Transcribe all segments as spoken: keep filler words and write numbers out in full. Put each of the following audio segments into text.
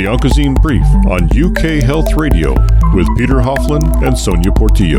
The Oncozine Brief on U K Health Radio with Peter Hofland and Sonia Portillo.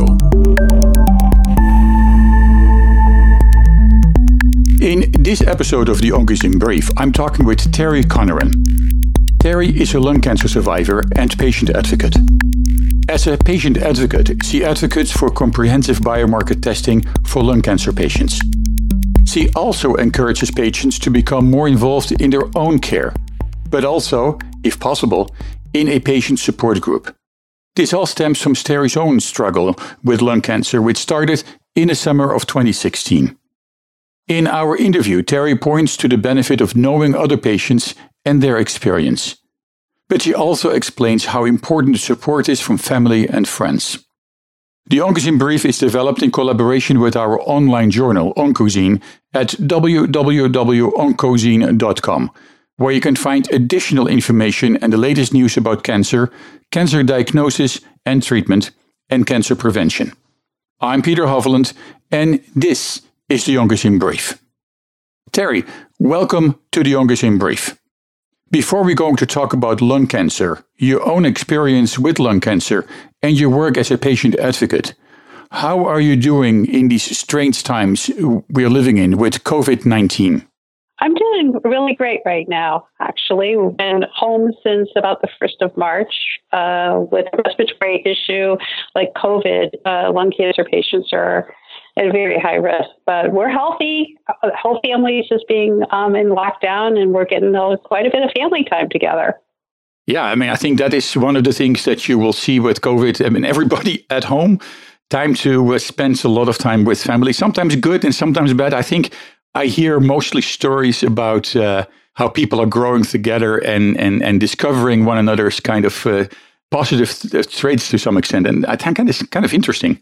In this episode of the Oncozine Brief, I'm talking with Terry Conneran. Terry is a lung cancer survivor and patient advocate. As a patient advocate, she advocates for comprehensive biomarker testing for lung cancer patients. She also encourages patients to become more involved in their own care, but also, if possible, in a patient support group. This all stems from Terry's own struggle with lung cancer, which started in the summer of twenty sixteen. In our interview, Terry points to the benefit of knowing other patients and their experience. But she also explains how important the support is from family and friends. The Oncozine Brief is developed in collaboration with our online journal, Oncozine, at w w w dot oncozine dot com, where you can find additional information and the latest news about cancer, cancer diagnosis and treatment, and cancer prevention. I'm Peter Hofland, and this is the Oncozine Brief. Terry, welcome to the Oncozine Brief. Before we're going to talk about lung cancer, your own experience with lung cancer, and your work as a patient advocate, how are you doing in these strange times we're living in with covid nineteen? I'm doing really great right now, actually. We've been home since about the first of March uh, with a respiratory issue like COVID. Uh, lung cancer patients are at a very high risk, but we're healthy. The whole family is just being um, in lockdown, and we're getting uh, quite a bit of family time together. Yeah, I mean, I think that is one of the things that you will see with COVID. I mean, everybody at home, time to uh, spend a lot of time with family, sometimes good and sometimes bad. I think I hear mostly stories about uh, how people are growing together and, and, and discovering one another's kind of uh, positive th- traits to some extent. And I think it's kind of interesting.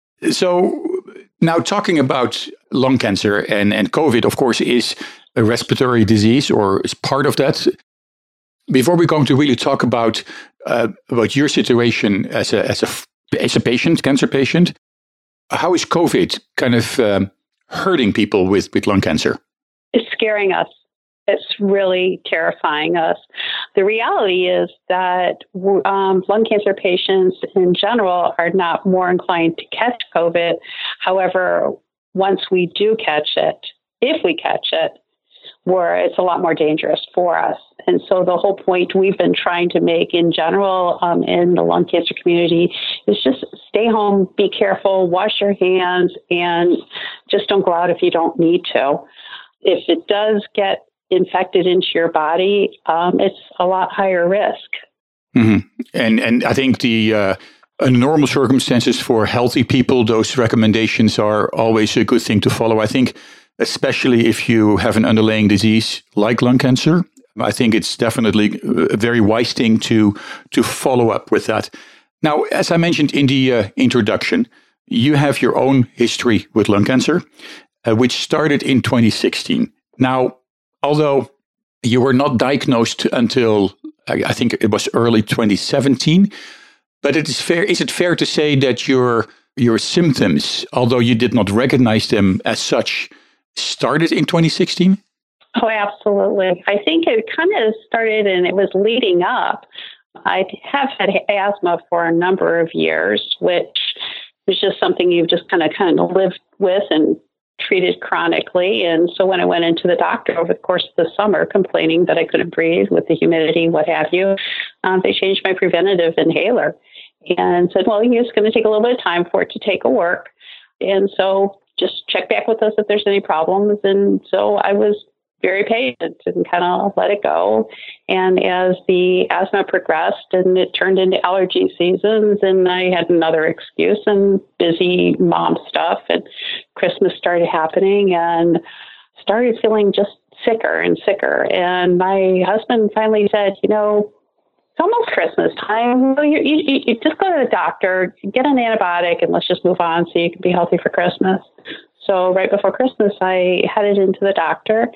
So now talking about lung cancer and, and COVID, of course, is a respiratory disease or is part of that. Before we're going to really talk about uh, about your situation as a, as a, as a patient, cancer patient, how is COVID kind of um, hurting people with, with lung cancer? It's scaring us. It's really terrifying us. The reality is that um, lung cancer patients in general are not more inclined to catch COVID. However, once we do catch it, if we catch it, where it's a lot more dangerous for us. And so the whole point we've been trying to make in general um, in the lung cancer community is just stay home, be careful, wash your hands, and just don't go out if you don't need to. If it does get infected into your body, um, it's a lot higher risk. Mm-hmm. And and I think the uh, in normal circumstances for healthy people, those recommendations are always a good thing to follow. I think especially if you have an underlying disease like lung cancer, I think it's definitely a very wise thing to to follow up with that. Now, as I mentioned in the uh, introduction, you have your own history with lung cancer, uh, which started in twenty sixteen. Now, although you were not diagnosed until I, I think it was early twenty seventeen, but it is fair. Is it fair to say that your your symptoms, although you did not recognize them as such, started in twenty sixteen? Oh, absolutely. I think it kind of started and it was leading up. I have had asthma for a number of years, which is just something you've just kind of kind of lived with and treated chronically. And so when I went into the doctor over the course of the summer complaining that I couldn't breathe with the humidity, what have you, um, they changed my preventative inhaler and said, well, it's going to take a little bit of time for it to take a work. And so just check back with us if there's any problems. And so I was very patient and kind of let it go. And as the asthma progressed and it turned into allergy seasons, and I had another excuse and busy mom stuff, and Christmas started happening and started feeling just sicker and sicker. And my husband finally said, you know, it's almost Christmas time. You, you, you just go to the doctor, get an antibiotic, and let's just move on so you can be healthy for Christmas. So right before Christmas, I headed into the doctor,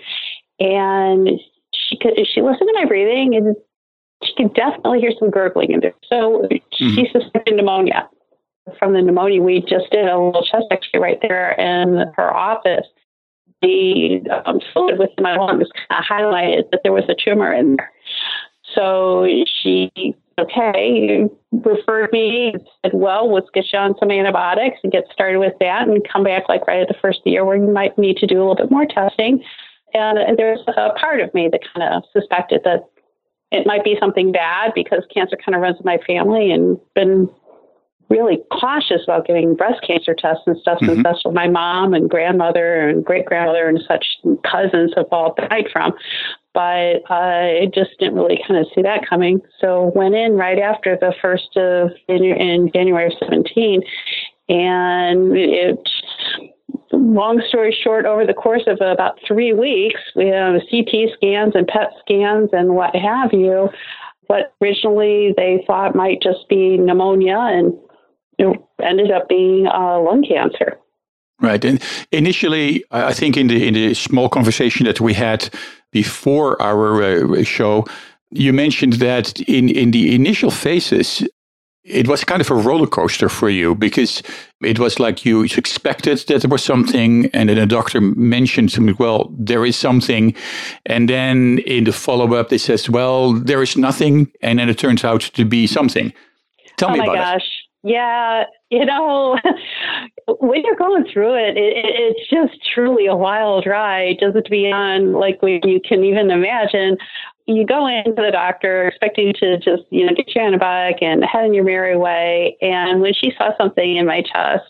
and she could she listened to my breathing, and she could definitely hear some gurgling in there. So mm-hmm. she suspected pneumonia. From the pneumonia, we just did a little chest X-ray right there in her office. The um, fluid within my lungs kind of highlighted that there was a tumor in there. So she, okay, referred me, said, well, let's get you on some antibiotics and get started with that and come back like right at the first year where you might need to do a little bit more testing. And there's a part of me that kind of suspected that it might be something bad because cancer kind of runs in my family, and been really cautious about giving breast cancer tests and stuff, mm-hmm. since that's what my mom and grandmother and great-grandmother and such cousins have all died from. But uh, I just didn't really kind of see that coming. So went in right after the first of, in, in January of seventeen, and it, long story short, over the course of about three weeks, we have C T scans and P E T scans and what have you. What originally they thought might just be pneumonia, and it ended up being uh, lung cancer. Right. And initially, I think in the in the small conversation that we had before our uh, show, you mentioned that in, in the initial phases, it was kind of a roller coaster for you, because it was like you expected that there was something, and then a doctor mentioned to me, well, there is something. And then in the follow-up, they says, well, there is nothing. And then it turns out to be something. Tell oh me about gosh. it. Yeah, you know, when you're going through it, it, it's just truly a wild ride, just beyond like what you can even imagine. You go into the doctor expecting to just, you know, get your antibiotic and head in your merry way. And when she saw something in my chest,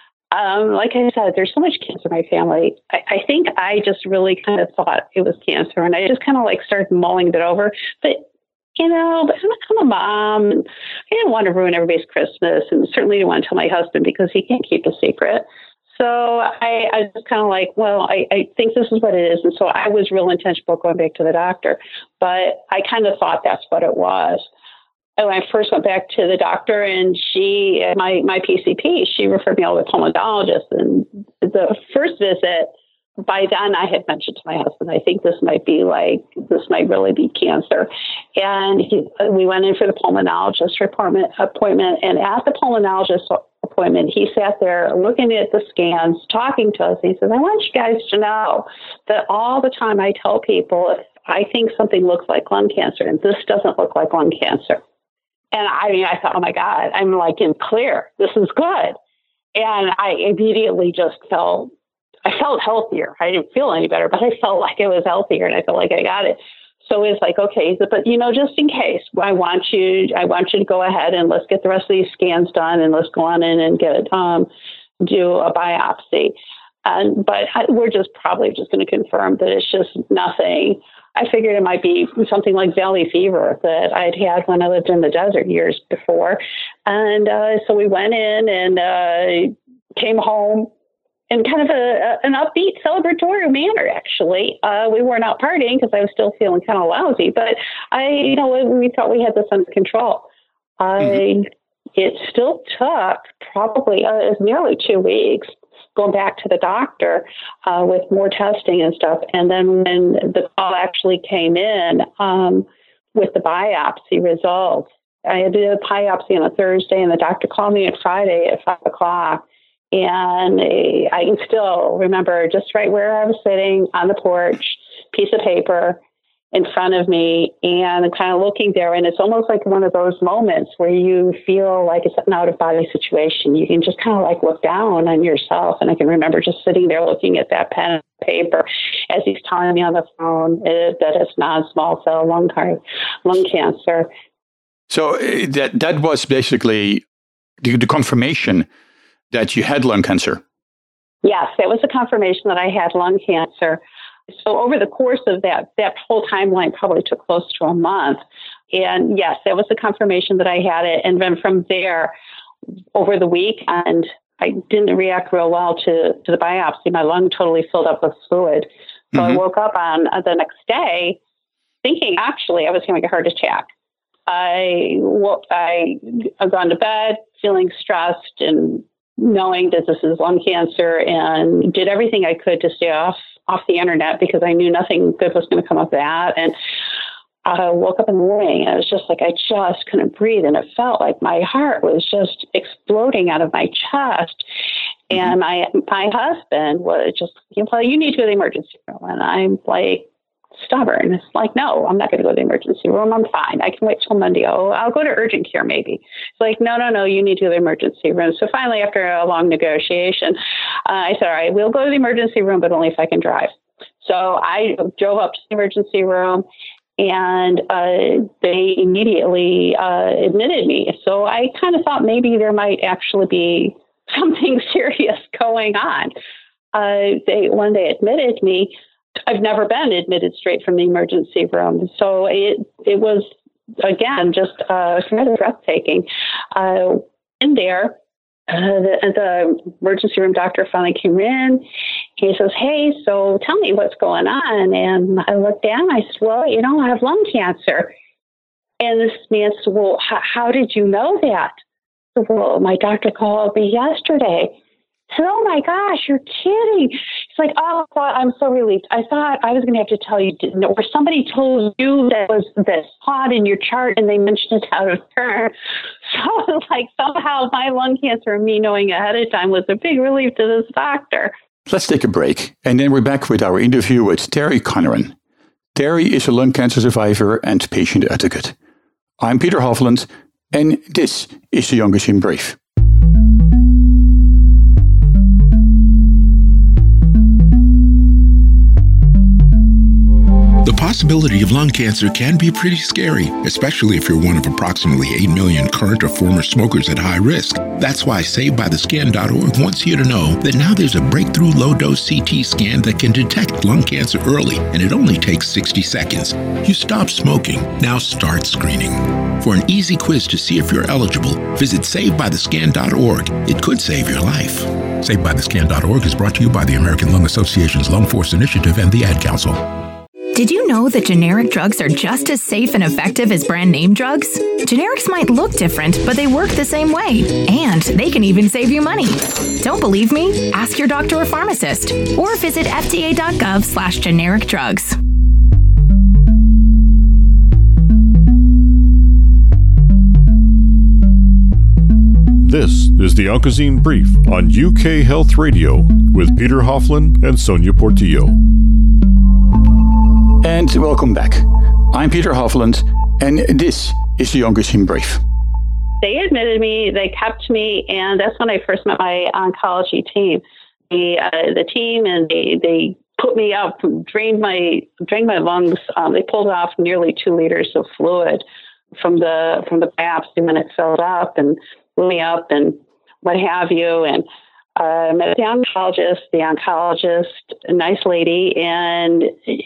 um, like I said, there's so much cancer in my family. I, I think I just really kind of thought it was cancer, and I just kind of like started mulling it over. But You know, but I'm a mom, and I didn't want to ruin everybody's Christmas, and certainly didn't want to tell my husband because he can't keep a secret. So I, I was kind of like, well, I, I think this is what it is. And so I was real intentional about going back to the doctor, but I kind of thought that's what it was. And when I first went back to the doctor, and she, my, my P C P, she referred me all to a pulmonologist. And the first visit, by then I had mentioned to my husband, I think this might be like, this might really be cancer. And he, we went in for the pulmonologist appointment, appointment. And at the pulmonologist appointment, he sat there looking at the scans, talking to us. He says, I want you guys to know that all the time I tell people, if I think something looks like lung cancer, and this doesn't look like lung cancer. And I mean, I thought, oh my God, I'm like in clear. This is good. And I immediately just felt I felt healthier. I didn't feel any better, but I felt like I was healthier, and I felt like I got it. So it's like, okay, but you know, just in case, I want you, I want you to go ahead and let's get the rest of these scans done, and let's go on in and get um, do a biopsy. And but I, we're just probably just going to confirm that it's just nothing. I figured it might be something like valley fever that I'd had when I lived in the desert years before, and uh, so we went in and uh, came home. In kind of a, a an upbeat, celebratory manner, actually. Uh, we weren't out partying because I was still feeling kind of lousy, but I, you know, we thought we had this under control. I, mm-hmm. It still took probably uh, nearly two weeks going back to the doctor uh, with more testing and stuff. And then when the call actually came in um, with the biopsy results, I had to do a biopsy on a Thursday, and the doctor called me on Friday at five o'clock. And I can still remember just right where I was sitting on the porch, piece of paper in front of me, and kind of looking there. And it's almost like one of those moments where you feel like it's an out-of-body situation. You can just kind of like look down on yourself. And I can remember just sitting there looking at that pen and paper as he's telling me on the phone that it's non-small cell lung, lung cancer. So that that was basically the, the confirmation that you had lung cancer. Yes, that was a confirmation that I had lung cancer. So over the course of that, that whole timeline probably took close to a month. And yes, that was the confirmation that I had it. And then from there, over the weekend, I didn't react real well to, to the biopsy. My lung totally filled up with fluid. So mm-hmm. I woke up on uh, the next day thinking actually I was having a heart attack. I, well, I, I've gone to bed feeling stressed and knowing that this is lung cancer, and did everything I could to stay off, off the internet because I knew nothing good was going to come of that. And I woke up in the morning and it was just like I just couldn't breathe, and it felt like my heart was just exploding out of my chest. Mm-hmm. And my my husband was just, well, you need to go to the emergency room. And I'm like, stubborn. It's like, no, I'm not going to go to the emergency room. I'm fine. I can wait till Monday. Oh, I'll go to urgent care maybe. It's like, no, no, no, you need to go to the emergency room. So finally, after a long negotiation, uh, I said, all right, we'll go to the emergency room, but only if I can drive. So I drove up to the emergency room, and uh, they immediately uh, admitted me. So I kind of thought maybe there might actually be something serious going on. Uh, they when they admitted me, I've never been admitted straight from the emergency room. So it it was, again, just uh, kind of breathtaking. Uh, in there, uh, the, the emergency room doctor finally came in. He says, hey, so tell me what's going on. And I looked down. I said, well, you know, I have lung cancer. And this man said, well, h- how did you know that? I said, well, my doctor called me yesterday. I said, oh, my gosh, you're kidding. He's like, oh, well, I'm so relieved. I thought I was going to have to tell you, or somebody told you that was that spot in your chart and they mentioned it out of turn. So it's like somehow my lung cancer and me knowing ahead of time was a big relief to this doctor. Let's take a break, and then we're back with our interview with Terry Conneran. Terry is a lung cancer survivor and patient advocate. I'm Peter Hovland, and this is the Oncozine Brief. The possibility of lung cancer can be pretty scary, especially if you're one of approximately eight million current or former smokers at high risk. That's why Saved By The Scan dot org wants you to know that now there's a breakthrough low-dose C T scan that can detect lung cancer early, and it only takes sixty seconds. You stop smoking, now start screening. For an easy quiz to see if you're eligible, visit Saved By The Scan dot org. It could save your life. Saved By The Scan dot org is brought to you by the American Lung Association's Lung Force Initiative and the Ad Council. Did you know that generic drugs are just as safe and effective as brand name drugs? Generics might look different, but they work the same way. And they can even save you money. Don't believe me? Ask your doctor or pharmacist. Or visit F D A dot gov slash generic drugs. This is the Oncozine Brief on U K Health Radio with Peter Hofland and Sonia Portillo. And welcome back. I'm Peter Hovland, and this is the Oncozine Brief. They admitted me, they kept me, and that's when I first met my oncology team. The uh, the team, and they, they put me up, drained my drained my lungs. Um, they pulled off nearly two liters of fluid from the from the biopsy when it filled up, and blew me up, and what have you, and I uh, met the oncologist, the oncologist, a nice lady, and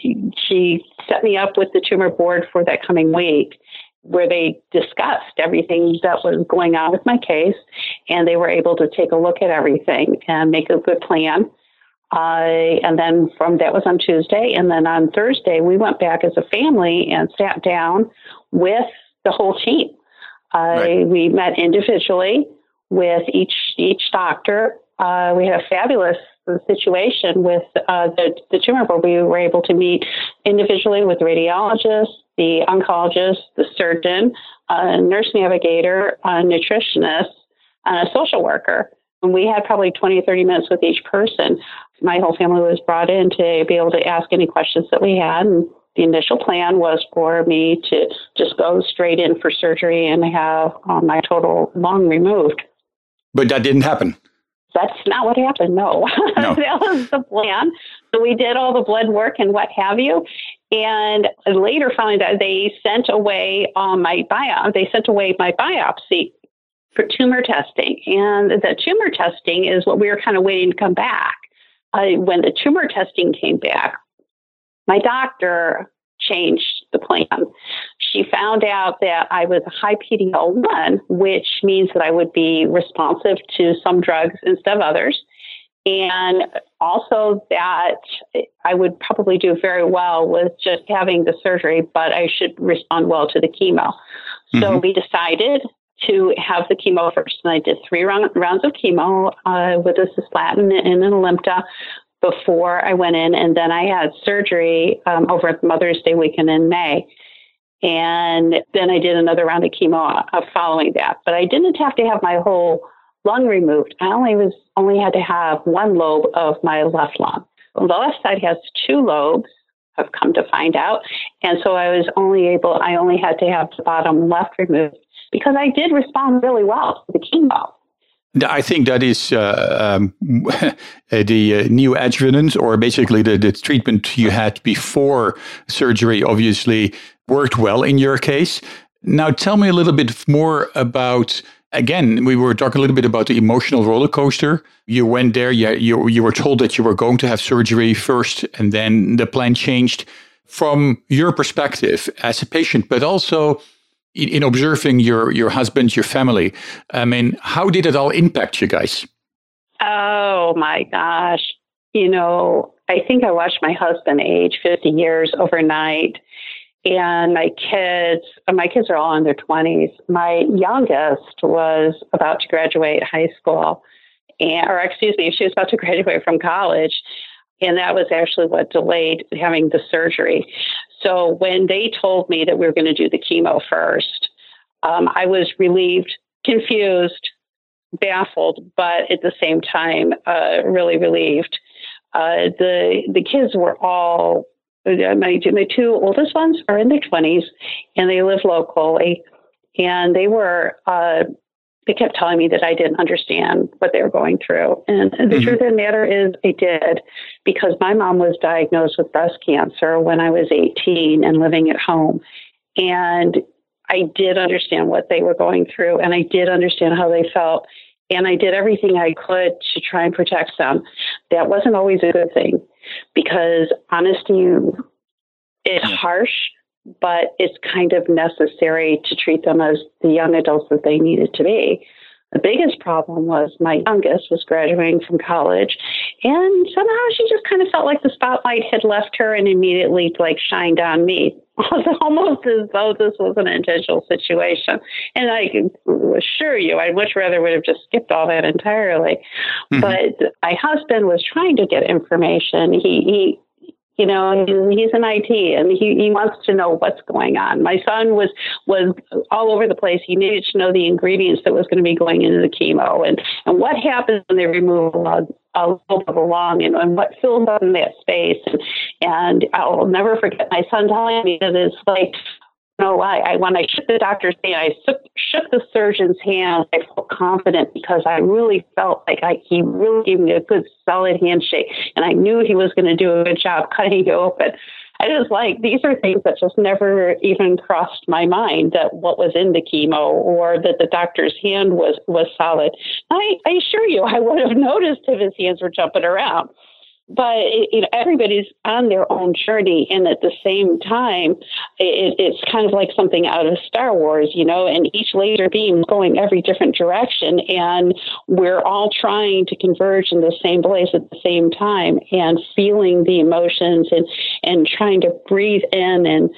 she set me up with the tumor board for that coming week, where they discussed everything that was going on with my case, and they were able to take a look at everything and make a good plan. Uh, and then from that was on Tuesday, and then on Thursday, we went back as a family and sat down with the whole team. Uh, right. We met individually with each each doctor. Uh, we had a fabulous situation with uh, the, the tumor board. We were able to meet individually with the radiologist, the oncologist, the surgeon, a nurse navigator, a nutritionist, and a social worker. And we had probably twenty or thirty minutes with each person. My whole family was brought in to be able to ask any questions that we had. And the initial plan was for me to just go straight in for surgery and have um, my total lung removed. But that didn't happen. That's not what happened, no. no. That was the plan. So we did all the blood work and what have you. And later found out they sent away um, my biopsy. They sent away my biopsy for tumor testing. And the tumor testing is what we were kind of waiting to come back. Uh, when the tumor testing came back, my doctor changed the plan. She found out that I was a high P D L one, which means that I would be responsive to some drugs instead of others. And also that I would probably do very well with just having the surgery, but I should respond well to the chemo. Mm-hmm. So we decided to have the chemo first. And I did three round, rounds of chemo uh, with a cisplatin and an Alimta before I went in. And then I had surgery um, over at Mother's Day weekend in May. And then I did another round of chemo uh, following that. But I didn't have to have my whole lung removed. I only was only had to have one lobe of my left lung. The left side has two lobes, I've come to find out. And so I was only able, I only had to have the bottom left removed because I did respond really well to the chemo. I think that is uh, um, the uh, neoadjuvant, or basically the, the treatment you had before surgery, obviously worked well in your case. Now, tell me a little bit more about, again, we were talking a little bit about the emotional roller coaster. You went there, you, you, you were told that you were going to have surgery first, and then the plan changed. From your perspective as a patient, but also in, in observing your, your husband, your family, I mean, how did it all impact you guys? Oh, my gosh. You know, I think I watched my husband age fifty years overnight. And my kids, my kids are all in their twenties. My youngest was about to graduate high school, and, or excuse me, she was about to graduate from college. And that was actually what delayed having the surgery. So when they told me that we were going to do the chemo first, um, I was relieved, confused, baffled, but at the same time, uh, really relieved. Uh, the the kids were all, my, my two oldest ones are in their twenties, and they live locally. And they were, uh, they kept telling me that I didn't understand what they were going through. And the mm-hmm. truth of the matter is I did, because my mom was diagnosed with breast cancer when I was eighteen and living at home. And I did understand what they were going through, and I did understand how they felt. And I did everything I could to try and protect them. That wasn't always a good thing, because honesty is harsh, but it's kind of necessary to treat them as the young adults that they needed to be. The biggest problem was my youngest was graduating from college, and somehow she just kind of felt like the spotlight had left her and immediately like shined on me. Almost as though this was an intentional situation. And I can assure you, I much rather would have just skipped all that entirely. Mm-hmm. But my husband was trying to get information. He, he You know, he's in I T, and he, he wants to know what's going on. My son was was all over the place. He needed to know the ingredients that was going to be going into the chemo, and, and what happens when they remove a, a little of the lung, and, and what fills up in that space. And, and I'll never forget my son telling me that it's like, you know, I, I when I shook the doctor's hand, I shook, shook the surgeon's hand. I felt confident because I really felt like I, he really gave me a good, solid handshake, and I knew he was going to do a good job cutting it open. I was like, these are things that just never even crossed my mind, that what was in the chemo or that the doctor's hand was, was solid. I, I assure you, I would have noticed if his hands were jumping around. But you know, everybody's on their own journey, and at the same time, it, it's kind of like something out of Star Wars, you know, and each laser beam going every different direction, and we're all trying to converge in the same place at the same time, and feeling the emotions and, and trying to breathe in and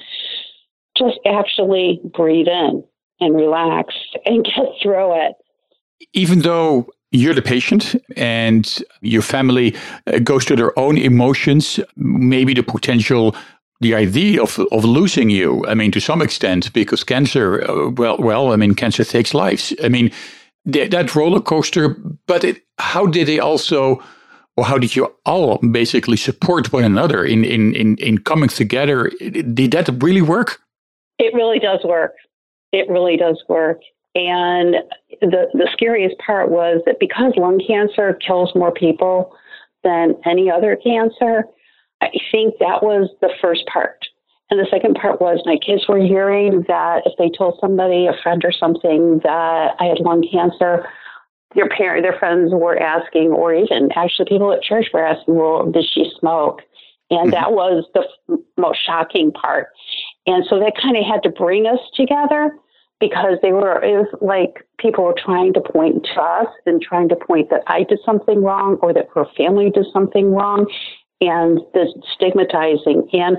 just actually breathe in and relax and get through it. Even though you're the patient and your family uh, goes through their own emotions, maybe the potential, the idea of of losing you, I mean, to some extent, because cancer, uh, well, well, I mean, cancer takes lives. I mean, th- that roller coaster, but it, how did they also, or how did you all basically support one another in, in, in, in coming together? Did that really work? It really does work. It really does work. And the, the scariest part was that because lung cancer kills more people than any other cancer, I think that was the first part. And the second part was my kids were hearing that if they told somebody, a friend or something, that I had lung cancer, their parent, their friends were asking, or even actually people at church were asking, well, did she smoke? And mm-hmm. that was the f- most shocking part. And so that kind of had to bring us together, because they were, it was like people were trying to point to us and trying to point that I did something wrong or that her family did something wrong, and the stigmatizing. And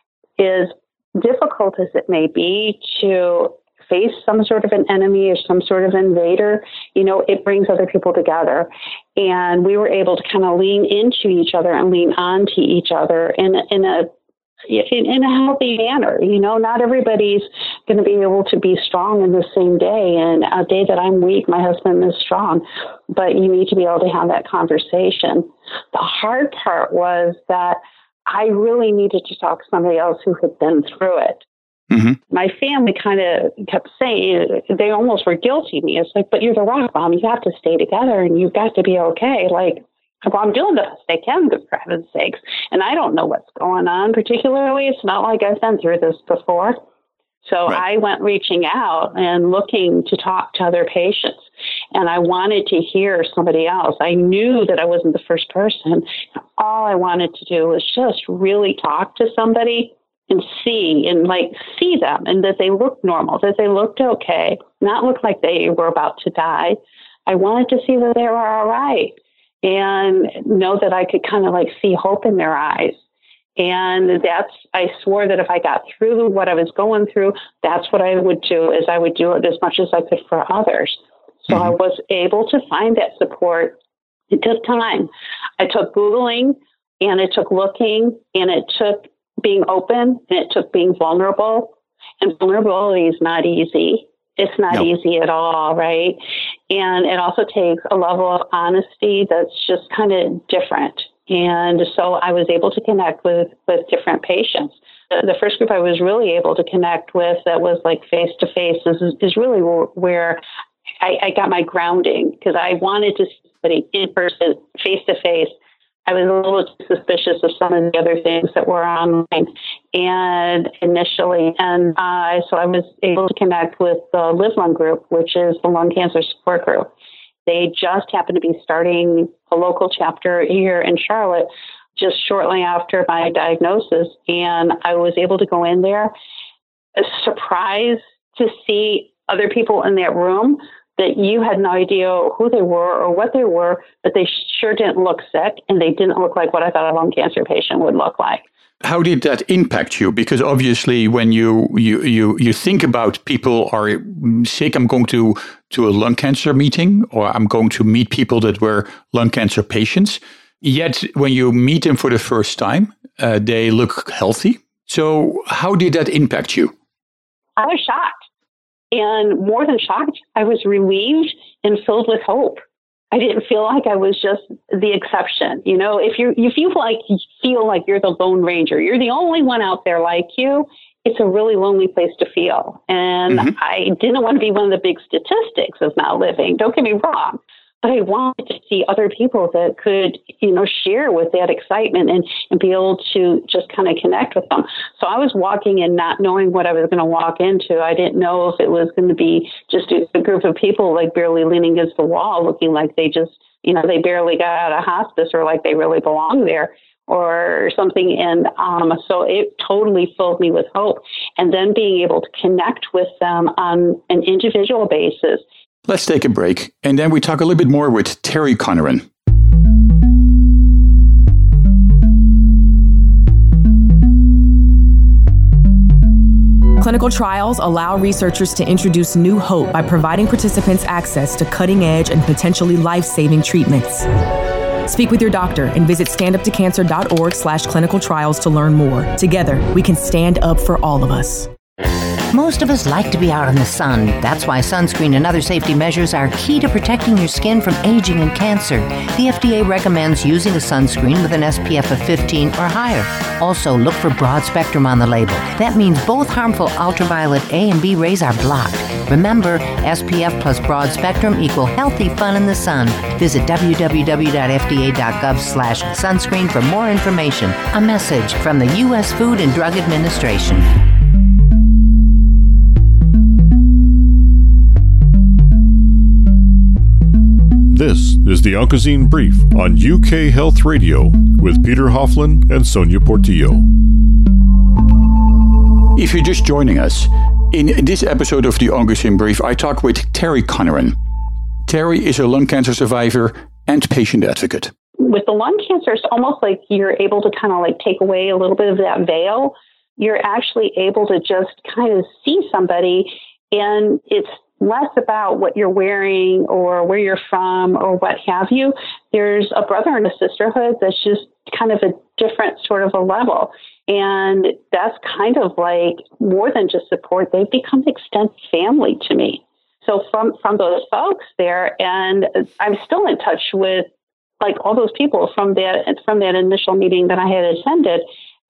as difficult as it may be to face some sort of an enemy or some sort of invader, you know, it brings other people together. And we were able to kind of lean into each other and lean onto each other in, in a In, in a healthy manner. You know, not everybody's going to be able to be strong in the same day. And a day that I'm weak, my husband is strong. But you need to be able to have that conversation. The hard part was that I really needed to talk to somebody else who had been through it. Mm-hmm. My family kind of kept saying, they almost were guilty me. It's like, but you're the rock mom. You have to stay together and you've got to be okay. Like, well, I'm doing the best I can, for heaven's sakes. And I don't know what's going on particularly. It's not like I've been through this before. So right. I went reaching out and looking to talk to other patients. And I wanted to hear somebody else. I knew that I wasn't the first person. All I wanted to do was just really talk to somebody and see and like see them and that they looked normal, that they looked okay, not look like they were about to die. I wanted to see that they were all right and know that I could kind of like see hope in their eyes. And that's, I swore that if I got through what I was going through, that's what I would do, is I would do it as much as I could for others. So mm-hmm. I was able to find that support. It took time. I took Googling and it took looking and it took being open and it took being vulnerable. And vulnerability is not easy. It's not nope. easy at all, right? And it also takes a level of honesty that's just kind of different. And so I was able to connect with, with different patients. The, the first group I was really able to connect with that was like face-to-face is, is really where I, I got my grounding, because I wanted to see somebody in person, face-to-face. I was a little suspicious of some of the other things that were online and initially. And uh, so I was able to connect with the Live Lung group, which is the lung cancer support group. They just happened to be starting a local chapter here in Charlotte just shortly after my diagnosis. And I was able to go in there, surprised to see other people in that room that you had no idea who they were or what they were, but they sure didn't look sick and they didn't look like what I thought a lung cancer patient would look like. How did that impact you? Because obviously when you, you, you, you think about people are sick, I'm going to, to a lung cancer meeting, or I'm going to meet people that were lung cancer patients. Yet when you meet them for the first time, uh, they look healthy. So how did that impact you? I was shocked. And more than shocked, I was relieved and filled with hope. I didn't feel like I was just the exception. You know, if you if you like you feel like you're the Lone Ranger, you're the only one out there like you, it's a really lonely place to feel. And mm-hmm. I didn't want to be one of the big statistics of not living. Don't get me wrong. But I wanted to see other people that could, you know, share with that excitement and, and be able to just kind of connect with them. So I was walking in not knowing what I was going to walk into. I didn't know if it was going to be just a, a group of people like barely leaning against the wall, looking like they just, you know, they barely got out of hospice or like they really belong there or something. And um, so it totally filled me with hope. And then being able to connect with them on an individual basis. Let's take a break, and then we talk a little bit more with Terry Conneran. Clinical trials allow researchers to introduce new hope by providing participants access to cutting-edge and potentially life-saving treatments. Speak with your doctor and visit standuptocancer.org slash clinical trials to learn more. Together, we can stand up for all of us. Most of us like to be out in the sun. That's why sunscreen and other safety measures are key to protecting your skin from aging and cancer. The F D A recommends using a sunscreen with an S P F of fifteen or higher. Also, look for broad spectrum on the label. That means both harmful ultraviolet A and B rays are blocked. Remember, S P F plus broad spectrum equal healthy fun in the sun. Visit w w w dot f d a dot gov slash sunscreen for more information. A message from the U S Food and Drug Administration. This is the Oncozine Brief on U K Health Radio with Peter Hofland and Sonia Portillo. If you're just joining us, in this episode of the Oncozine Brief, I talk with Terry Conneran. Terry is a lung cancer survivor and patient advocate. With the lung cancer, it's almost like you're able to kind of like take away a little bit of that veil. You're actually able to just kind of see somebody, and it's less about what you're wearing or where you're from or what have you. There's a brother and a sisterhood that's just kind of a different sort of a level. And that's kind of like more than just support. They've become extended family to me. So from, from those folks there, and I'm still in touch with like all those people from that from that initial meeting that I had attended.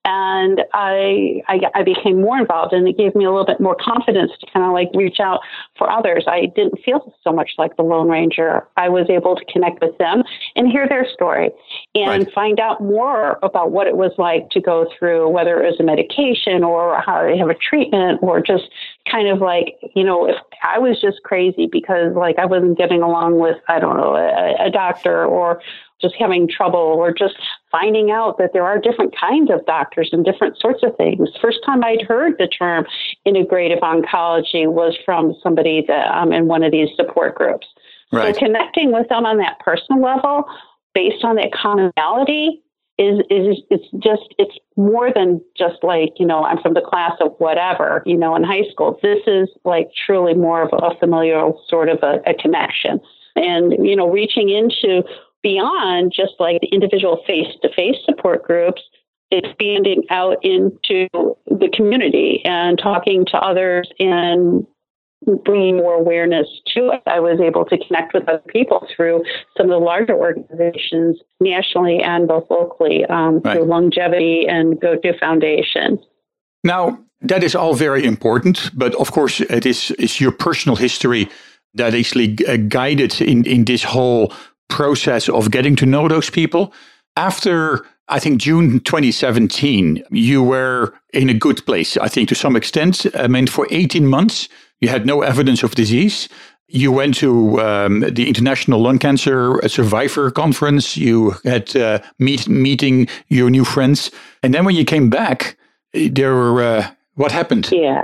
And I, I I became more involved, and it gave me a little bit more confidence to kind of like reach out for others. I didn't feel so much like the Lone Ranger. I was able to connect with them and hear their story and right. find out more about what it was like to go through, whether it was a medication or how they have a treatment, or just kind of like, you know, if I was just crazy because like I wasn't getting along with, I don't know, a, a doctor, or just having trouble, or just finding out that there are different kinds of doctors and different sorts of things. First time I'd heard the term integrative oncology was from somebody that um, in one of these support groups. Right. So connecting with them on that personal level, based on that commonality, is is it's just it's more than just like, you know, I'm from the class of whatever, you know, in high school. This is like truly more of a familial sort of a, a connection, and you know, reaching into beyond just like the individual face-to-face support groups, expanding out into the community and talking to others and bringing more awareness to it. I was able to connect with other people through some of the larger organizations nationally and both locally, um, right. through Longevity and GoTo Foundation. Now, that is all very important, but of course, it is it's your personal history that actually uh, guided in, in this whole process of getting to know those people. After, I think, June twenty seventeen, you were in a good place, I think, to some extent. I mean, for eighteen months, you had no evidence of disease. You went to um, the International Lung Cancer Survivor Conference. You had uh, meet, meeting your new friends. And then when you came back, there were, uh, what happened? Yeah.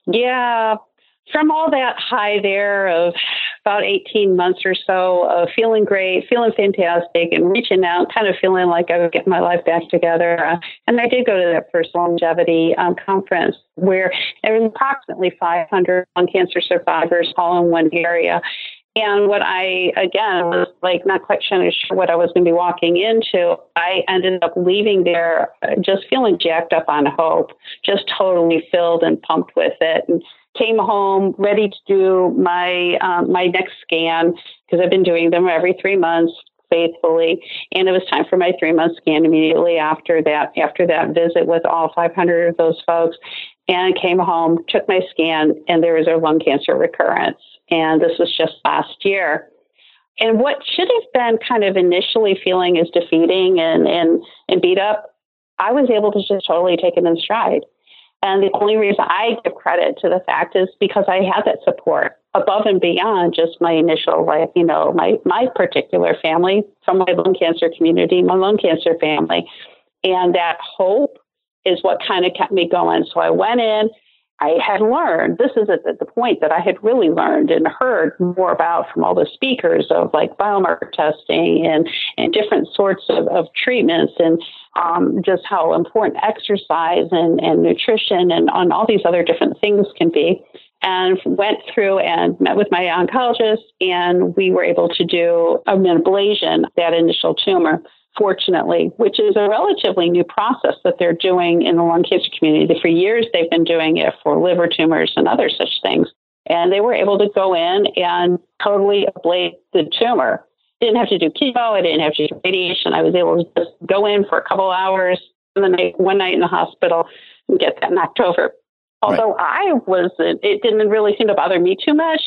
Yeah. From all that high there of about eighteen months or so of feeling great, feeling fantastic, and reaching out, kind of feeling like I was getting my life back together. Uh, and I did go to that first longevity um, conference where there was approximately five hundred lung cancer survivors all in one area. And what I, again, was like not quite sure what I was going to be walking into. I ended up leaving there just feeling jacked up on hope, just totally filled and pumped with it. And came home ready to do my um, my next scan, because I've been doing them every three months faithfully. And it was time for my three-month scan immediately after that, after that visit with all five hundred of those folks. And came home, took my scan, and there was a lung cancer recurrence. And this was just last year. And what should have been kind of initially feeling as defeating and, and, and beat up, I was able to just totally take it in stride. And the only reason I give credit to the fact is because I had that support above and beyond just my initial, like, you know, my, my particular family from my lung cancer community, my lung cancer family. And that hope is what kind of kept me going. So I went in, I had learned, this is at the point that I had really learned and heard more about from all the speakers of like biomarker testing and, and different sorts of, of treatments, and um, just how important exercise and, and nutrition and on all these other different things can be. And went through and met with my oncologist, and we were able to do an ablation, that initial tumor, fortunately, which is a relatively new process that they're doing in the lung cancer community. For years, they've been doing it for liver tumors and other such things. And they were able to go in and totally ablate the tumor. Didn't have to do chemo. I didn't have to do radiation. I was able to just go in for a couple hours and then one night in the hospital and get that knocked over. Although right. I wasn't, it didn't really seem to bother me too much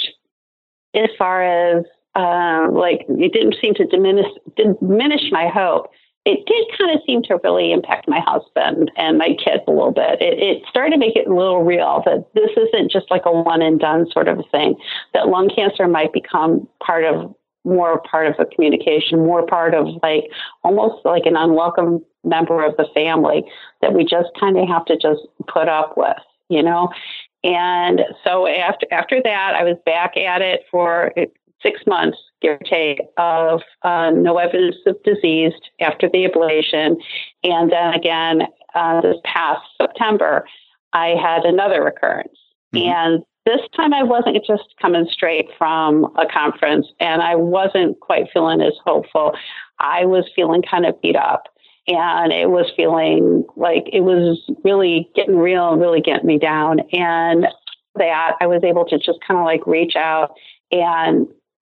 as far as Uh, like it didn't seem to diminish diminish my hope. It did kind of seem to really impact my husband and my kids a little bit. It, it started to make it a little real that this isn't just like a one and done sort of thing, that lung cancer might become part of more part of the communication, more part of like almost like an unwelcome member of the family that we just kind of have to just put up with, you know? And so after after that, I was back at it for six months, give or take, of uh, no evidence of disease after the ablation. And then again, uh, this past September, I had another recurrence. Mm-hmm. And this time I wasn't just coming straight from a conference, and I wasn't quite feeling as hopeful. I was feeling kind of beat up. And it was feeling like it was really getting real and really getting me down. And that I was able to just kind of like reach out and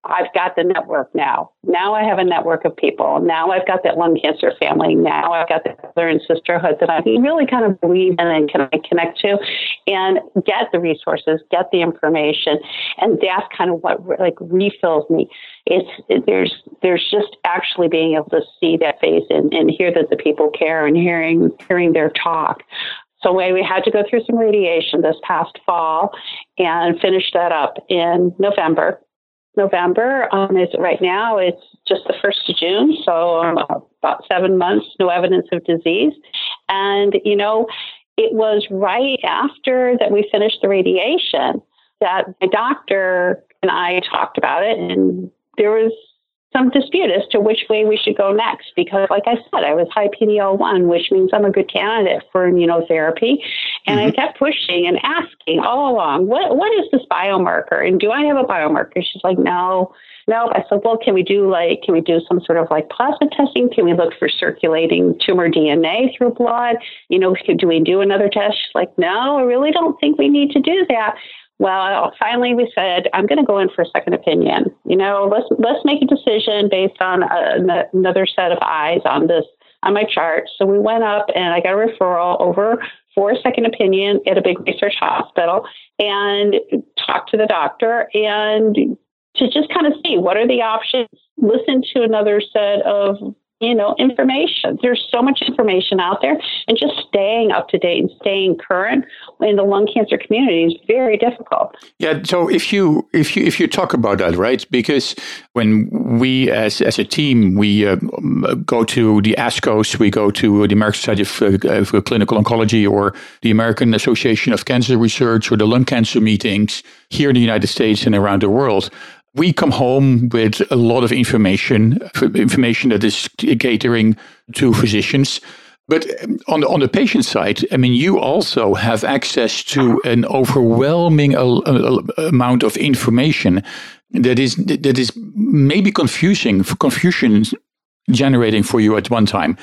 I've got the network now. Now I have a network of people. Now I've got that lung cancer family. Now I've got the brother and sisterhood that I really kind of believe in and can connect to, and get the resources, get the information. And that's kind of what like refills me. It's it, there's there's just actually being able to see that face and, and hear that the people care and hearing hearing their talk. So we had to go through some radiation this past fall and finish that up in November. November um, is right now. It's just the first of June, so um, about seven months, no evidence of disease. And, you know, it was right after that we finished the radiation that my doctor and I talked about it, and there was some dispute as to which way we should go next, because like I said, I was high P D L one, which means I'm a good candidate for immunotherapy. And mm-hmm. I kept pushing and asking all along, what what is this biomarker? And do I have a biomarker? She's like, no, no. I said, well, can we do like, can we do some sort of like plasma testing? Can we look for circulating tumor D N A through blood? You know, do we do another test? She's like, no, I really don't think we need to do that. Well, finally we said, I'm going to go in for a second opinion. You know, let's let's make a decision based on a, another set of eyes on this, on my chart. So we went up and I got a referral over for a second opinion at a big research hospital and talked to the doctor and to just kind of see what are the options, listen to another set of you know, information. There's so much information out there, and just staying up to date and staying current in the lung cancer community is very difficult. Yeah. So if you if you if you talk about that, right? Because when we as as a team we uh, go to the ASCOs, we go to the American Society of, uh, of Clinical Oncology or the American Association of Cancer Research or the lung cancer meetings here in the United States and around the world. We come home with a lot of information, information that is catering to physicians. But on the, on the patient side, I mean, you also have access to an overwhelming uh, uh, amount of information that is that is maybe confusing, confusion generating for you at one time.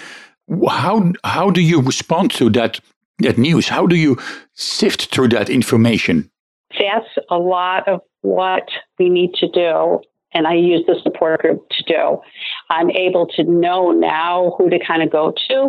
How how do you respond to that that news? How do you sift through that information? That's a lot of what we need to do, and I use the support group to do. I'm able to know now who to kind of go to,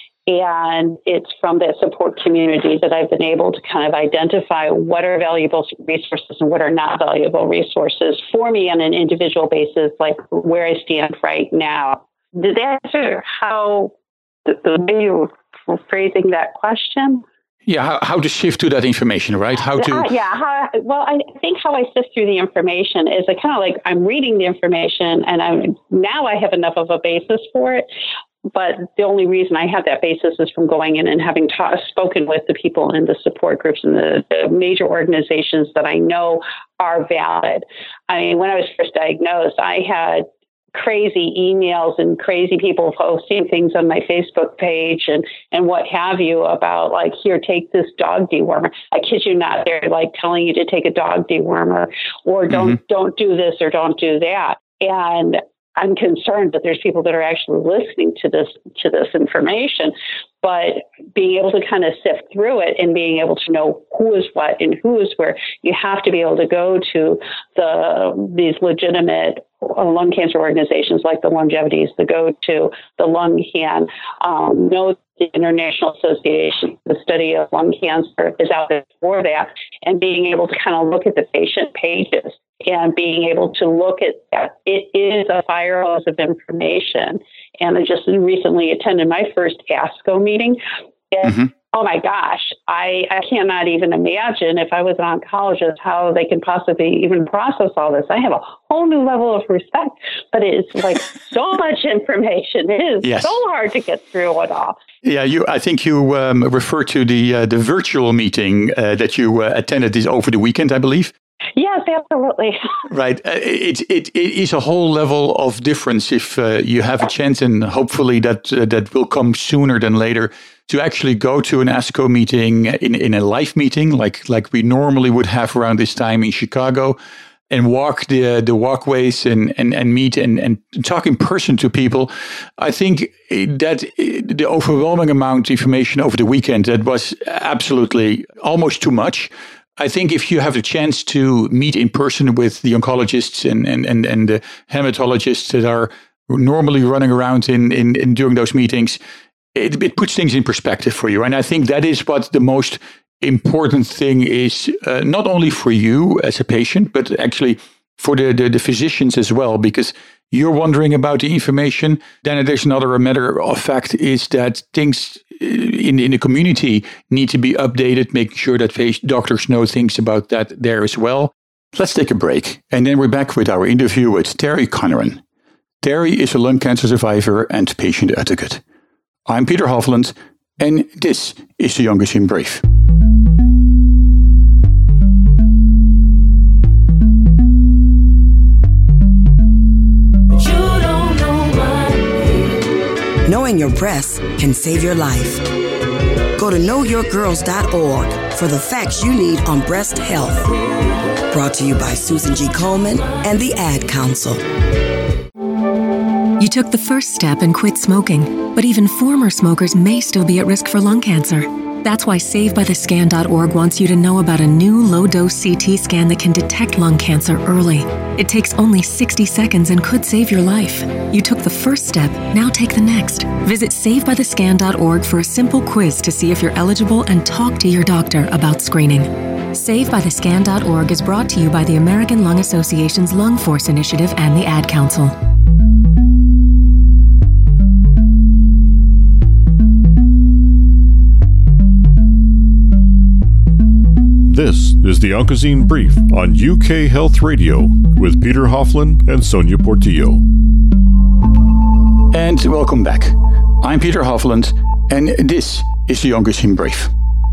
and it's from that support community that I've been able to kind of identify what are valuable resources and what are not valuable resources for me on an individual basis, like where I stand right now. Did that answer how the, the way you were phrasing that question? Yeah, how, how to shift to that information, right? How to? Uh, yeah, how, well, I think how I sift through the information is I kind of like I'm reading the information, and I'm now I have enough of a basis for it. But the only reason I have that basis is from going in and having ta- spoken with the people in the support groups and the, the major organizations that I know are valid. I mean, when I was first diagnosed, I had crazy emails and crazy people posting things on my Facebook page and, and what have you about like, here, take this dog dewormer. I kid you not, they're like telling you to take a dog dewormer or don't, mm-hmm. don't do this or don't do that. And I'm concerned that there's people that are actually listening to this, to this information, but being able to kind of sift through it and being able to know who is what and who is where, you have to be able to go to the, these legitimate lung cancer organizations like the Longevities, the Go To, the LungCan, um, know the International Association, the study of lung cancer is out there for that, and being able to kind of look at the patient pages and being able to look at that. It is a fire hose of information. And I just recently attended my first ASCO meeting. And mm-hmm. oh my gosh, I, I cannot even imagine if I was an oncologist how they can possibly even process all this. I have a whole new level of respect, but it's like so much information. It is yes. so hard to get through it all. Yeah, you. I think you um, refer to the uh, the virtual meeting uh, that you uh, attended this over the weekend, I believe. Yes, absolutely. Right. Uh, it, it it is a whole level of difference if uh, you have a chance, and hopefully that uh, that will come sooner than later, to actually go to an ASCO meeting in, in a live meeting like like we normally would have around this time in Chicago, and walk the the walkways and and, and meet and, and talk in person to people. I think that the overwhelming amount of information over the weekend, that was absolutely almost too much. I think if you have the chance to meet in person with the oncologists and, and, and, and the hematologists that are normally running around in, in, in during those meetings, it, it puts things in perspective for you. And I think that is what the most important thing is, uh, not only for you as a patient, but actually for the, the, the physicians as well, because you're wondering about the information. Then there's another matter of fact is that things in, in the community need to be updated, making sure that doctors know things about that there as well. Let's take a break. And then we're back with our interview with Terry Conneran. Terry is a lung cancer survivor and patient advocate. I'm Peter Hovland, and this is the Oncozine Brief. Knowing your breasts can save your life. Go to know your girls dot org for the facts you need on breast health. Brought to you by Susan G. Komen and the Ad Council. You took the first step and quit smoking, but even former smokers may still be at risk for lung cancer. That's why save by the scan dot org wants you to know about a new low-dose C T scan that can detect lung cancer early. It takes only sixty seconds and could save your life. You took the first step, now take the next. Visit save by the scan dot org for a simple quiz to see if you're eligible and talk to your doctor about screening. save by the scan dot org is brought to you by the American Lung Association's Lung Force Initiative and the Ad Council. This is the Oncozine Brief on U K Health Radio with Peter Hofland and Sonia Portillo. And welcome back. I'm Peter Hofland, and this is the Oncozine Brief.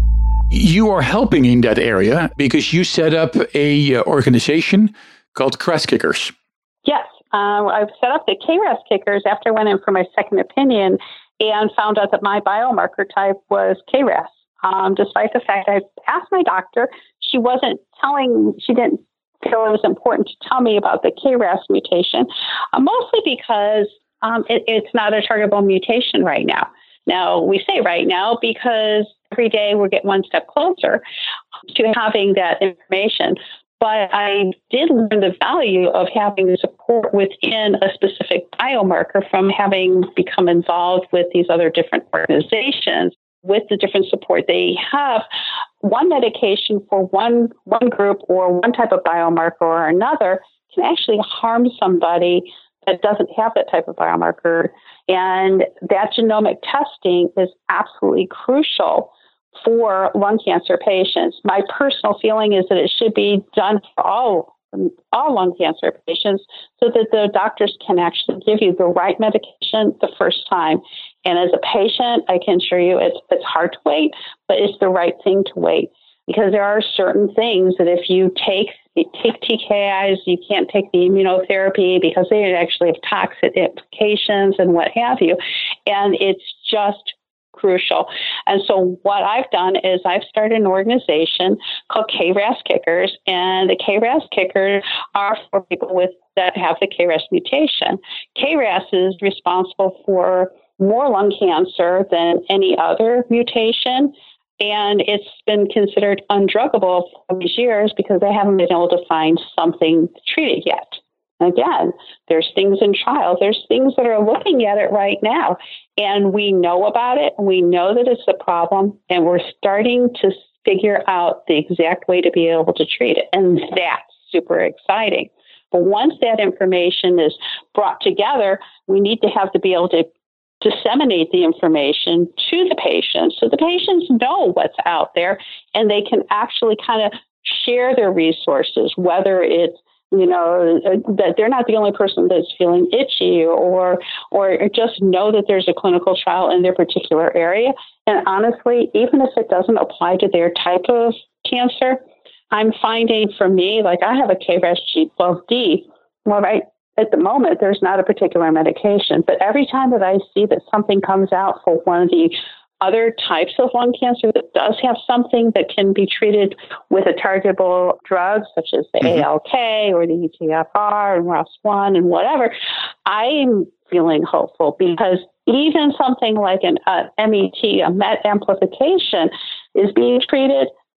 You are helping in that area because you set up a uh, organization called K R A S Kickers. Yes, uh, I've set up the K R A S Kickers after I went in for my second opinion and found out that my biomarker type was K R A S. Um, despite the fact I asked my doctor, she wasn't telling, she didn't feel it was important to tell me about the K R A S mutation, uh, mostly because um, it, it's not a targetable mutation right now. Now, we say right now because every day we're getting one step closer to having that information. But I did learn the value of having support within a specific biomarker from having become involved with these other different organizations. With the different support they have, one medication for one one group or one type of biomarker or another can actually harm somebody that doesn't have that type of biomarker. And that genomic testing is absolutely crucial for lung cancer patients. My personal feeling is that it should be done for all all lung cancer patients so that the doctors can actually give you the right medication the first time. And as a patient, I can assure you it's, it's hard to wait, but it's the right thing to wait because there are certain things that if you take you take T K Is, you can't take the immunotherapy because they actually have toxic implications and what have you. And it's just crucial. And so what I've done is I've started an organization called K R A S Kickers, and the K R A S Kickers are for people with that have the K R A S mutation. K R A S is responsible for more lung cancer than any other mutation, and it's been considered undruggable for these years because they haven't been able to find something to treat it yet. Again, there's things in trial. There's things that are looking at it right now, and we know about it. And we know that it's a problem, and we're starting to figure out the exact way to be able to treat it, and that's super exciting. But once that information is brought together, we need to have to be able to disseminate the information to the patients so the patients know what's out there, and they can actually kind of share their resources, whether it's you know, that they're not the only person that's feeling itchy or or just know that there's a clinical trial in their particular area. And honestly, even if it doesn't apply to their type of cancer, I'm finding for me, like I have a K R A S G twelve D. Well, right at the moment, there's not a particular medication. But every time that I see that something comes out for one of the other types of lung cancer that does have something that can be treated with a targetable drug, such as the mm-hmm. A L K or the E G F R and R O S one and whatever, I'm feeling hopeful because even something like an uh, M E T, a MET amplification, is being treated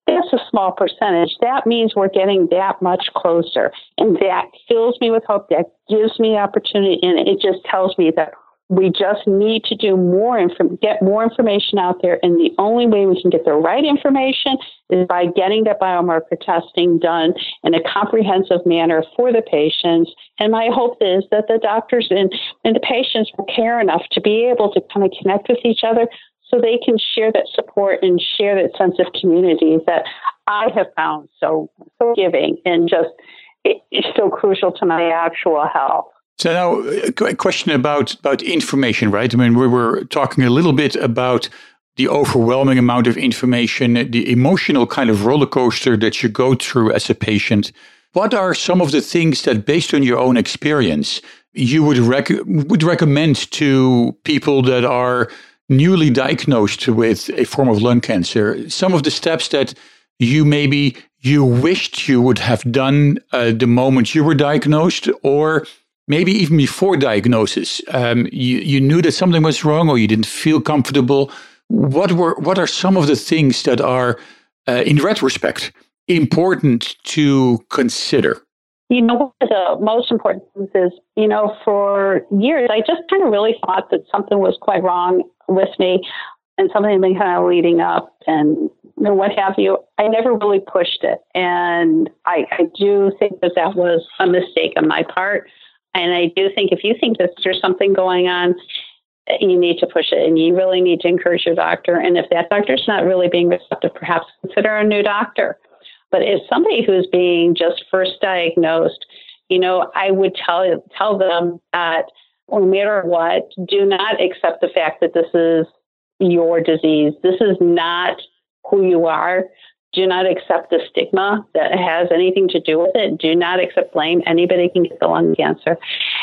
that's a small percentage. That means we're getting that much closer. And that fills me with hope. That gives me opportunity. And it just tells me that we just need to do more, inf- get more information out there. And the only way we can get the right information is by getting that biomarker testing done in a comprehensive manner for the patients. And my hope is that the doctors and, and the patients will care enough to be able to kind of connect with each other so they can share that support and share that sense of community that I have found so, so giving and just it, it's so crucial to my actual health. So now a question about, about information, right? I mean, we were talking a little bit about the overwhelming amount of information, the emotional kind of roller coaster that you go through as a patient. What are some of the things that, based on your own experience, you would rec- would recommend to people that are newly diagnosed with a form of lung cancer? Some of the steps that you maybe you wished you would have done uh, the moment you were diagnosed, or maybe even before diagnosis, um, you, you knew that something was wrong or you didn't feel comfortable. What were what are some of the things that are, uh, in retrospect, important to consider? You know, one of the most important things is, you know, for years, I just kind of really thought that something was quite wrong with me and something had been kind of leading up and you know, what have you. I never really pushed it. And I, I do think that that was a mistake on my part. And I do think if you think that there's something going on, you need to push it and you really need to encourage your doctor. And if that doctor's not really being receptive, perhaps consider a new doctor. But if somebody who's being just first diagnosed, you know, I would tell tell them that no matter what, do not accept the fact that this is your disease. This is not who you are. Do not accept the stigma that has anything to do with it. Do not accept blame. Anybody can get the lung cancer.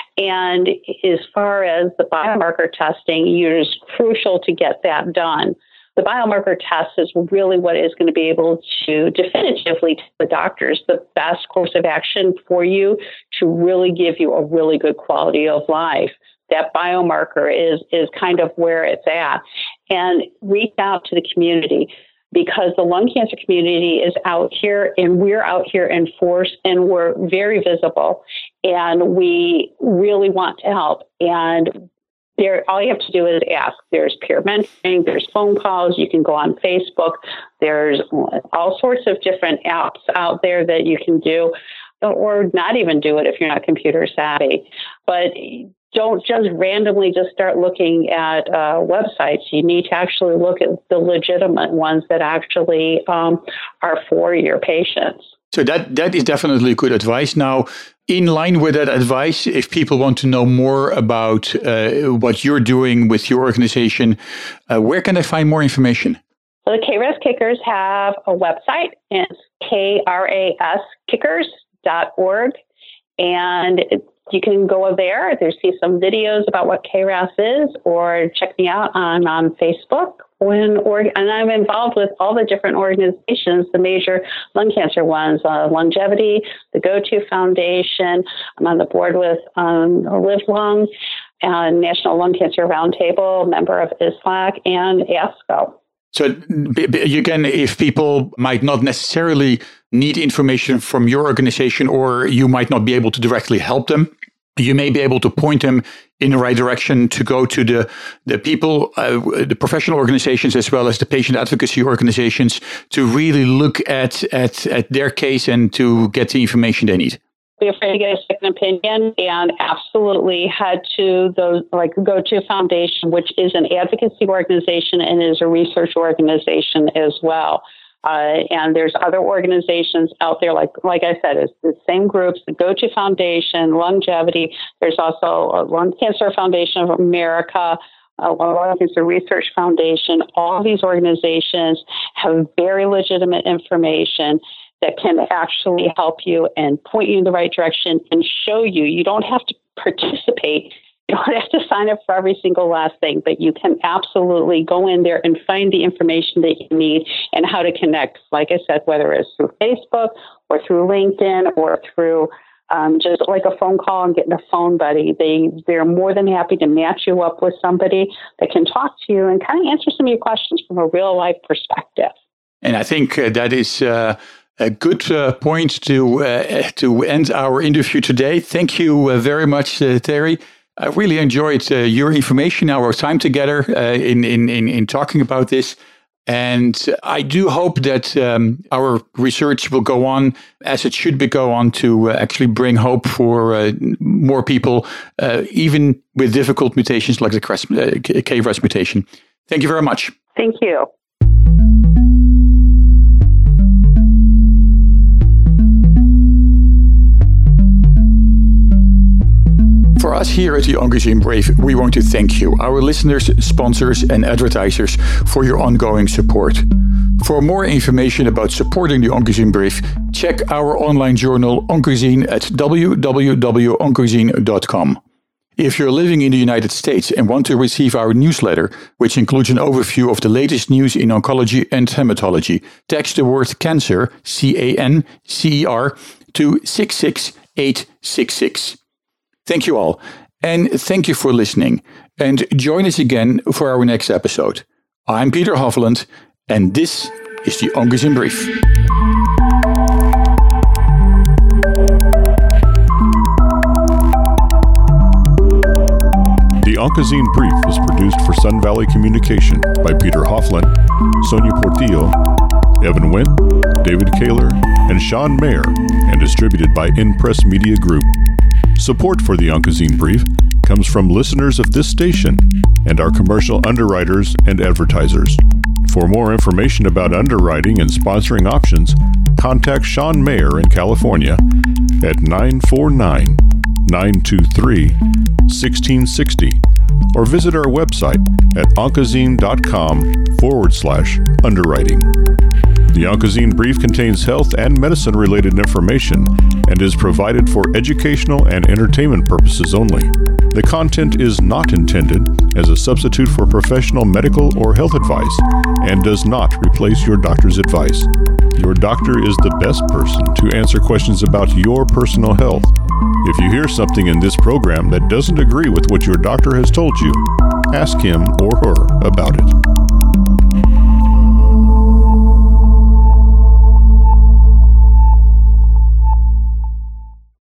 And as far as the biomarker testing, it is crucial to get that done. The biomarker test is really what is going to be able to definitively tell the doctors the best course of action for you to really give you a really good quality of life. That biomarker is, is kind of where it's at. And reach out to the community, because the lung cancer community is out here and we're out here in force and we're very visible and we really want to help. And there, all you have to do is ask. There's peer mentoring, there's phone calls, you can go on Facebook, there's all sorts of different apps out there that you can do, or not even do it if you're not computer savvy. But don't just randomly just start looking at uh, websites. You need to actually look at the legitimate ones that actually um, are for your patients. So that that is definitely good advice. Now, in line with that advice, if people want to know more about uh, what you're doing with your organization, uh, where can they find more information? So the K R A S Kickers have a website. It's K R A S kickers dot org. And it, you can go there. There, see some videos about what K R A S is, or check me out on, on Facebook. When or, and I'm involved with all the different organizations, the major lung cancer ones, uh, Longevity, the Go To Foundation. I'm on the board with um, Live Lung, and National Lung Cancer Roundtable, member of I S L A C, and ASCO. So again, if people might not necessarily need information from your organization, or you might not be able to directly help them, you may be able to point them in the right direction to go to the the people, uh, the professional organizations, as well as the patient advocacy organizations, to really look at, at, at their case and to get the information they need. Be afraid to get a second opinion, and absolutely head to those like Go To Foundation, which is an advocacy organization and is a research organization as well. Uh, and there's other organizations out there, like like I said, it's the same groups, the Go To Foundation, Longevity. There's also a Lung Cancer Foundation of America, a Lung Cancer Research Foundation. All of these organizations have very legitimate information that can actually help you and point you in the right direction and show you. You don't have to participate. You don't have to sign up for every single last thing, but you can absolutely go in there and find the information that you need and how to connect. Like I said, whether it's through Facebook or through LinkedIn or through um, just like a phone call and getting a phone buddy, they, they're more than happy to match you up with somebody that can talk to you and kind of answer some of your questions from a real life perspective. And I think uh, that is uh, a good uh, point to uh, to end our interview today. Thank you uh, very much, uh, Terry. I really enjoyed uh, your information, our time together uh, in, in, in, in talking about this. And I do hope that um, our research will go on as it should be go on to uh, actually bring hope for uh, more people, uh, even with difficult mutations like the K R A S mutation. Thank you very much. Thank you. For us here at the Oncogene Brief, we want to thank you, our listeners, sponsors, and advertisers, for your ongoing support. For more information about supporting the Oncogene Brief, check our online journal Oncogene at w w w dot oncogene dot com. If you're living in the United States and want to receive our newsletter, which includes an overview of the latest news in oncology and hematology, text the word cancer, C A N C E R, to six six eight six six. Thank you all, and thank you for listening. And join us again for our next episode. I'm Peter Hofland, and this is the Oncogene Brief. The Oncogene Brief is produced for Sun Valley Communication by Peter Hofland, Sonia Portillo, Evan Wendt, David Kaler, and Sean Mayer, and distributed by InPress Media Group. Support for the Oncogene Brief comes from listeners of this station and our commercial underwriters and advertisers. For more information about underwriting and sponsoring options, contact Sean Mayer in California at nine four nine, nine two three, one six six zero or visit our website at oncogene.com forward slash underwriting. The Oncogene Brief contains health and medicine-related information and is provided for educational and entertainment purposes only. The content is not intended as a substitute for professional medical or health advice and does not replace your doctor's advice. Your doctor is the best person to answer questions about your personal health. If you hear something in this program that doesn't agree with what your doctor has told you, ask him or her about it.